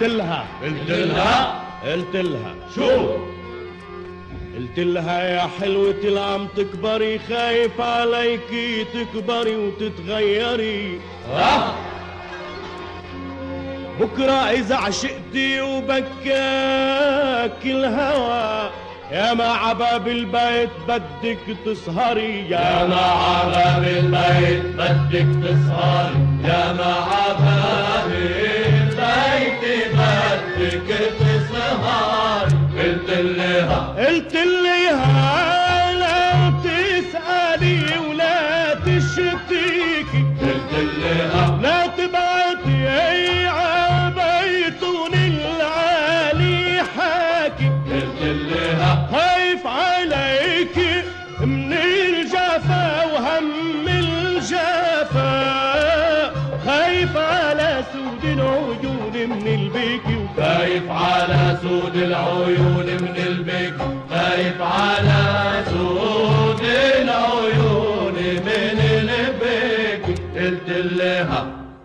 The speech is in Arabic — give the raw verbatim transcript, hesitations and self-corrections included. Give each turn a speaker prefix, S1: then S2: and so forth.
S1: قلت لها
S2: قلت لها
S1: قلت لها
S2: شو؟
S1: قلت لها يا حلوة العم تكبري، خايف عليكي تكبري وتتغيري.
S2: اه
S1: بكرة إذا عشقتي وبكاك الهوى، يا ما عباب البيت بدك تسهري،
S2: يا ما عباب البيت بدك تسهري، يا ما عباب البيت بدك تسهري. قلت لها
S1: قلت لها لا تسألي ولا تشتكي،
S2: قلت لها
S1: لا تبعتي أي عبيتون العالي حاكي.
S2: قلت لها
S1: خايف عليك من الجفا وهم الجفا، خايف على سود العيون من البكي،
S2: خايف على سود العيون من البكي، خايف على